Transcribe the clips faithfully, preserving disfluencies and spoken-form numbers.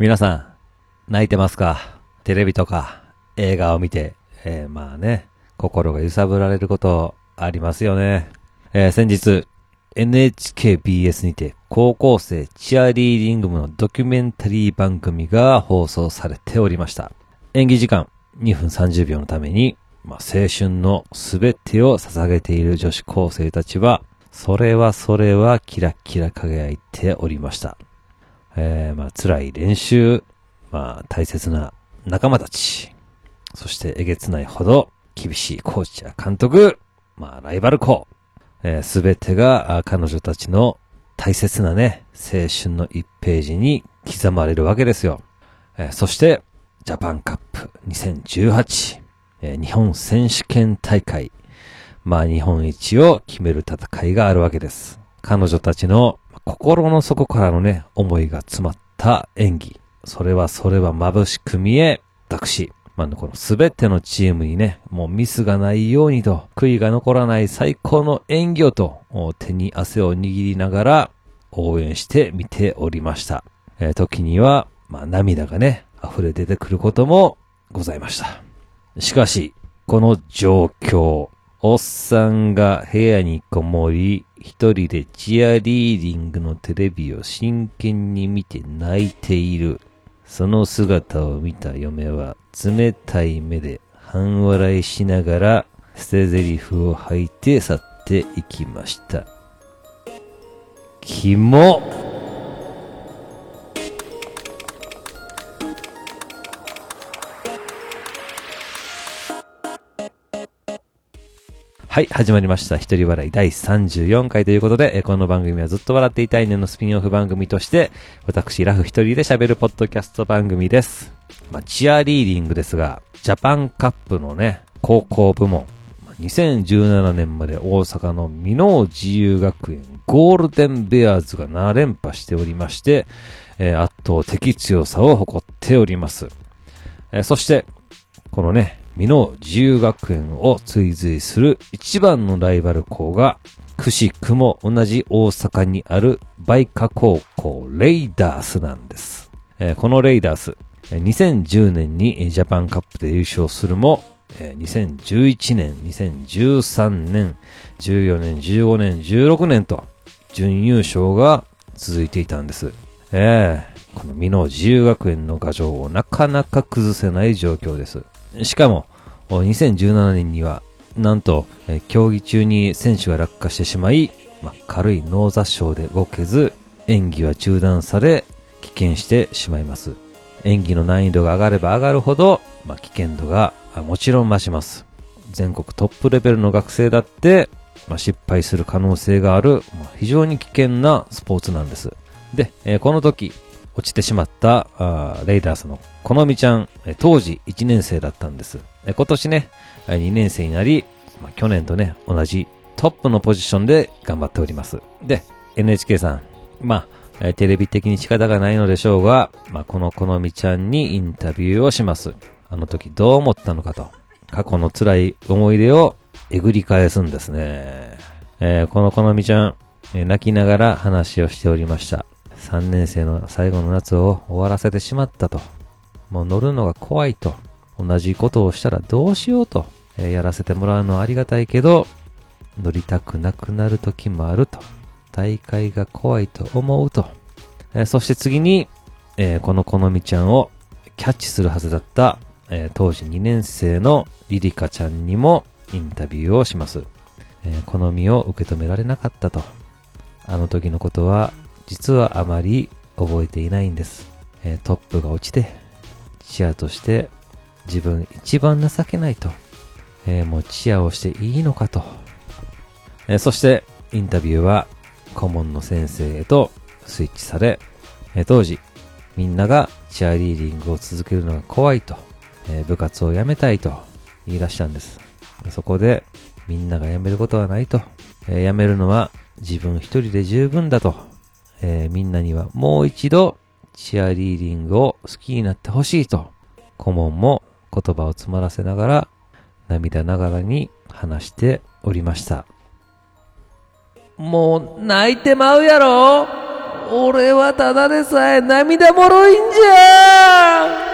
皆さん、泣いてますか？テレビとか映画を見て、えー、まあね、心が揺さぶられることありますよね。えー、先日、エヌエイチケービーエス にて高校生チアリーディング部のドキュメンタリー番組が放送されておりました。演技時間にふんさんじゅうびょうのために、まあ、青春のすべてを捧げている女子高生たちは、それはそれはキラキラ輝いておりました。えー、まあ辛い練習、まあ大切な仲間たち、そしてえげつないほど厳しいコーチや監督、まあライバル校、すべ、えー、てが彼女たちの大切なね、青春のいちページに刻まれるわけですよ。えー、そしてジャパンカップにせんじゅうはち、えー、日本選手権大会、まあ日本一を決める戦いがあるわけです。彼女たちの心の底からのね、思いが詰まった演技。それはそれは眩しく見え、私、まあ、このすべてのチームにね、もうミスがないようにと、悔いが残らない最高の演技をと、手に汗を握りながら応援して見ておりました。えー、時には、まあ、涙がね、溢れ出てくることもございました。しかし、この状況、おっさんが部屋にこもり、一人でチアリーディングのテレビを真剣に見て泣いている。その姿を見た嫁は冷たい目で半笑いしながら捨て台詞を吐いて去っていきました。キモ。はい、始まりました。一人笑いだいさんじゅうよんかいということで、この番組はずっと笑っていたいねのスピンオフ番組として、私、ラフ一人で喋るポッドキャスト番組です。まあ、チアリーディングですが、ジャパンカップのね、高校部門、にせんじゅうななねんまで大阪の箕面自由学園ゴールデンベアーズがなな連覇しておりまして、えー、圧倒的強さを誇っております。えー、そして、このね、箕面自由学園を追随する一番のライバル校が、くしくも同じ大阪にある梅花高校レイダースなんです。えー、このレイダース、にせんじゅうねんにジャパンカップで優勝するも、にせんじゅういちねん、にせんじゅうさんねん、じゅうよねん、じゅうごねん、じゅうろくねんと準優勝が続いていたんです。えー、この箕面自由学園の牙城をなかなか崩せない状況です。しかも、にせんじゅうななねんには、なんと、えー、競技中に選手が落下してしまい、まあ、軽い脳挫傷で動けず、演技は中断され、棄権してしまいます。演技の難易度が上がれば上がるほど、まあ、危険度がもちろん増します。全国トップレベルの学生だって、まあ、失敗する可能性がある、まあ、非常に危険なスポーツなんです。で、えー、この時、落ちてしまったあレイダースのこのみちゃん、当時いちねん生だったんです。今年ね、にねん生になり、まあ、去年とね、同じトップのポジションで頑張っております。で、エヌエイチケー さん、まあ、テレビ的に仕方がないのでしょうが、まあ、このこのみちゃんにインタビューをします。あの時どう思ったのかと、過去の辛い思い出をえぐり返すんですね。えー、このこのみちゃん、えー、泣きながら話をしておりました。さんねん生の最後の夏を終わらせてしまったと。もう乗るのが怖いと。同じことをしたらどうしようと。えー、やらせてもらうのはありがたいけど、乗りたくなくなる時もあると。大会が怖いと思うと。えー、そして次に、えー、このこのみちゃんをキャッチするはずだった、えー、当時にねん生のリリカちゃんにもインタビューをします。えー、このみを受け止められなかったと。あの時のことは、実はあまり覚えていないんです。えー、トップが落ちて、チアとして自分一番情けないと。えー、もうチアをしていいのかと。えー、そしてインタビューは顧問の先生へとスイッチされ、えー、当時みんながチアリーディングを続けるのが怖いと、えー、部活を辞めたいと言い出したんです。そこでみんなが辞めることはないと。えー、辞めるのは自分一人で十分だと。えー、みんなにはもう一度チアリーディングを好きになってほしいと、顧問も言葉を詰まらせながら涙ながらに話しておりました。もう泣いてまうやろ。 俺はただでさえ涙もろいんじゃ。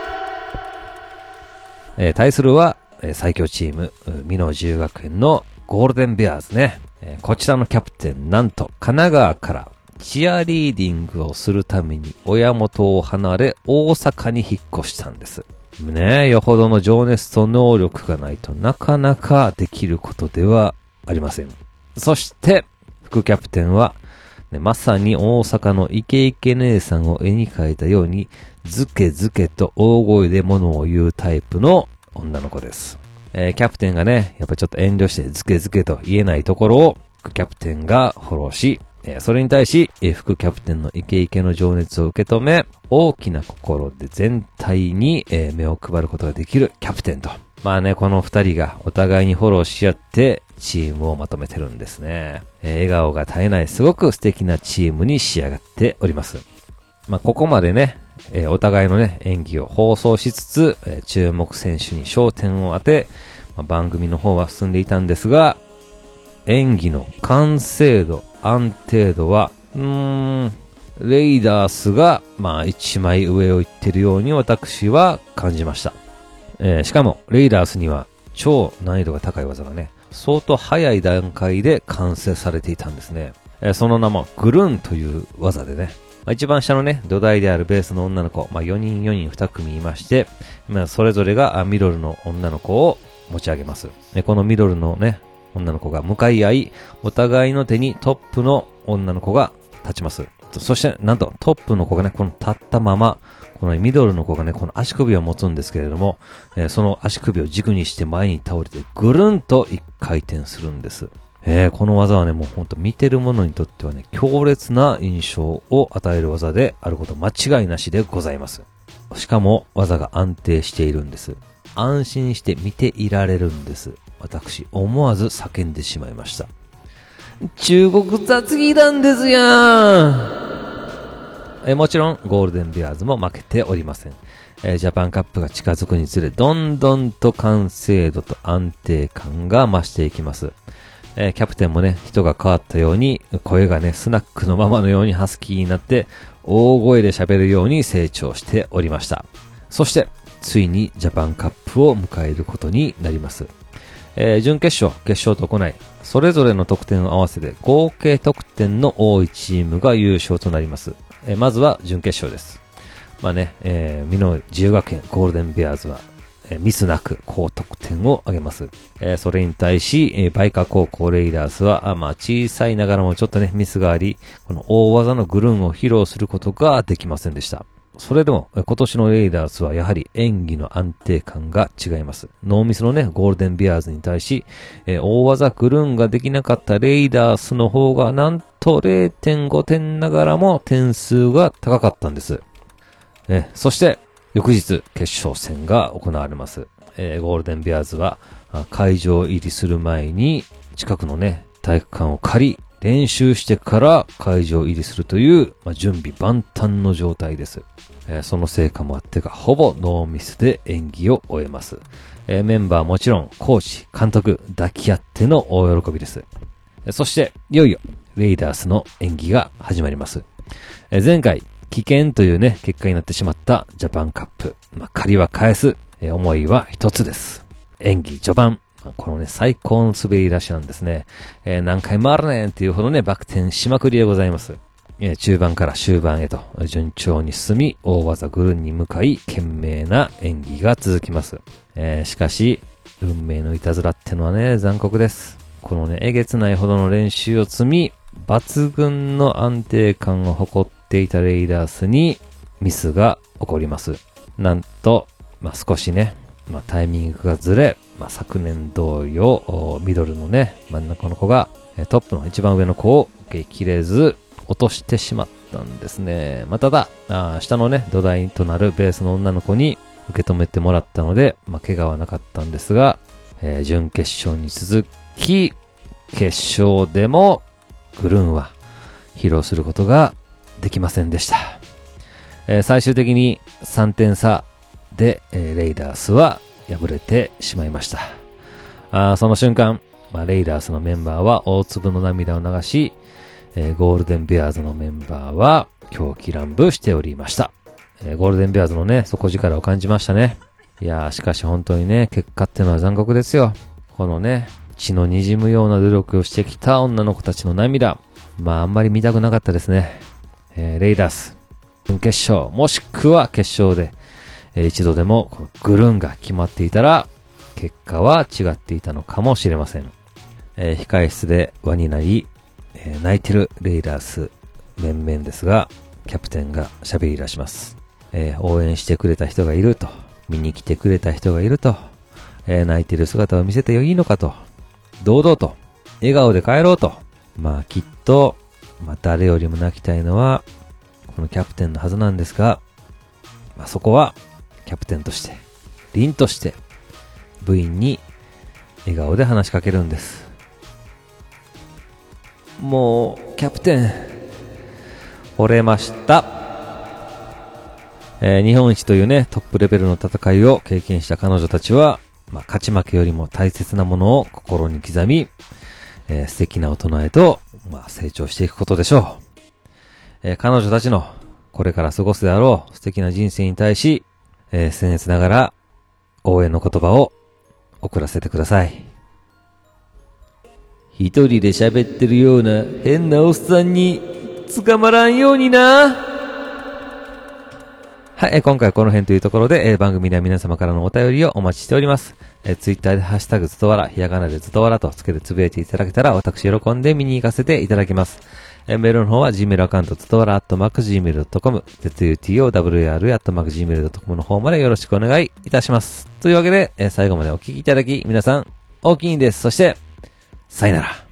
えー、対するは、えー、最強チーム、美濃自由学園のゴールデンベアーズね。えー、こちらのキャプテン、なんと神奈川からチアリーディングをするために親元を離れ大阪に引っ越したんです。ねえ、よほどの情熱と能力がないとなかなかできることではありません。そして、副キャプテンは、ね、まさに大阪のイケイケ姉さんを絵に描いたように、ズケズケと大声で物を言うタイプの女の子です。えー、キャプテンがね、やっぱちょっと遠慮してズケズケと言えないところを、副キャプテンがフォローし、えー、それに対し、えー、副キャプテンのイケイケの情熱を受け止め、大きな心で全体に、えー、目を配ることができるキャプテンと。まあね、この二人がお互いにフォローし合って、チームをまとめてるんですね。えー、笑顔が絶えないすごく素敵なチームに仕上がっております。まあ、ここまでね、えー、お互いのね、演技を放送しつつ、えー、注目選手に焦点を当て、まあ、番組の方は進んでいたんですが、演技の完成度、安定度は、うーん、レイダースが、まあ、一枚上を行ってるように私は感じました。えー、しかも、レイダースには超難易度が高い技がね、相当早い段階で完成されていたんですね。えー、その名もグルンという技でね、まあ、一番下のね、土台であるベースの女の子、まあ、よにんよにんに組いまして、まあ、それぞれがミドルの女の子を持ち上げます。でこのミドルのね、女の子が向かい合い、お互いの手にトップの女の子が立ちます。そして、なんとトップの子がね、この立ったまま、このミドルの子がね、この足首を持つんですけれども、えー、その足首を軸にして前に倒れてぐるんと一回転するんです。えー、この技はね、もうほんと見てる者にとってはね、強烈な印象を与える技であること間違いなしでございます。しかも技が安定しているんです。安心して見ていられるんです。私、思わず叫んでしまいました。中国雑技団ですやん。えもちろんゴールデンベアーズも負けておりません。えー、ジャパンカップが近づくにつれどんどんと完成度と安定感が増していきます。えー、キャプテンもね、人が変わったように声がね、スナックのままのようにハスキーになって大声で喋るように成長しておりました。そしてついにジャパンカップを迎えることになります。えー、準決勝、決勝と行い、それぞれの得点を合わせて合計得点の多いチームが優勝となります。えー、まずは準決勝です。まあね、えー、美濃自由学園ゴールデンベアーズは、えー、ミスなく高得点を上げます。えー、それに対し、えー、バイカ高校レイダースは、あまあ小さいながらもちょっとね、ミスがあり、この大技のグルーンを披露することができませんでした。それでも、今年のレイダースはやはり演技の安定感が違います。ノーミスのね、ゴールデンベアーズに対し、えー、大技グルーンができなかったレイダースの方がなんと れいてんご 点ながらも点数が高かったんです。えー、そして、翌日、決勝戦が行われます。えー、ゴールデンベアーズは、会場入りする前に、近くのね、体育館を借り、練習してから会場入りするという、まあ、準備万端の状態です。えー、その成果もあってか、ほぼノーミスで演技を終えます。えー、メンバーもちろん、コーチ、監督、抱き合っての大喜びです。えー、そして、いよいよ、レイダースの演技が始まります。えー、前回、棄権というね、結果になってしまったジャパンカップ。まあ、借りは返す、えー、思いは一つです。演技序盤。このね、最高の滑り出しなんですね。えー、何回もあるねんっていうほどね、バク転しまくりでございます。えー、中盤から終盤へと順調に進み、大技グルンに向かい、懸命な演技が続きます。えー、しかし、運命のいたずらってのはね、残酷です。このね、えげつないほどの練習を積み、抜群の安定感を誇っていたレイダースにミスが起こります。なんと、まあ、少しね、まあ、タイミングがずれ、まあ、昨年同様、ミドルのね、真ん中の子が、トップの一番上の子を受けきれず、落としてしまったんですね。まあ、ただあ、下のね、土台となるベースの女の子に受け止めてもらったので、まあ、怪我はなかったんですが、えー、準決勝に続き、決勝でも、グルーンは披露することができませんでした。えー、最終的にさんてん差で、えー、レイダースは敗れてしまいました。あその瞬間、まあ、レイダースのメンバーは大粒の涙を流し、 えー、ゴールデンベアーズのメンバーは狂気乱舞しておりました。えー、ゴールデンベアーズのね、底力を感じましたね。いやー、しかし本当にね、結果ってのは残酷ですよ。このね、血の滲むような努力をしてきた女の子たちの涙。まああんまり見たくなかったですね。えー、レイダース、準決勝、もしくは決勝で、えー、一度でもこのグルーンが決まっていたら、結果は違っていたのかもしれません。えー、控室で輪になり、えー、泣いてるレイダース面々ですが、キャプテンが喋り出します。えー、応援してくれた人がいると、見に来てくれた人がいると、えー、泣いてる姿を見せていいのかと、堂々と、笑顔で帰ろうと。まあきっと、まあ誰よりも泣きたいのは、このキャプテンのはずなんですが、まあそこは、キャプテンとして、凛として、部員に笑顔で話しかけるんです。もう、キャプテン、惚れました。えー、日本一というね、トップレベルの戦いを経験した彼女たちは、まあ、勝ち負けよりも大切なものを心に刻み、えー、素敵な大人へと、まあ、成長していくことでしょう。えー、彼女たちのこれから過ごすであろう素敵な人生に対し、えー、僭越ながら応援の言葉を送らせてください。一人で喋ってるような変なおっさんに捕まらんようにな。はい、えー、今回はこの辺というところで、えー、番組では皆様からのお便りをお待ちしております。えー、ツイッターでハッシュタグずとわら、ひらがなでずとわらとつけてつぶやいていただけたら私喜んで見に行かせていただきます。えー、メールの方は Gmail アカウントずとわら アットマークジーメールドットコム ズトワラ アットマークジーメールドットコム の方までよろしくお願いいたします。というわけで、えー、最後までお聞きいただき皆さん大きいんです。そしてさよなら。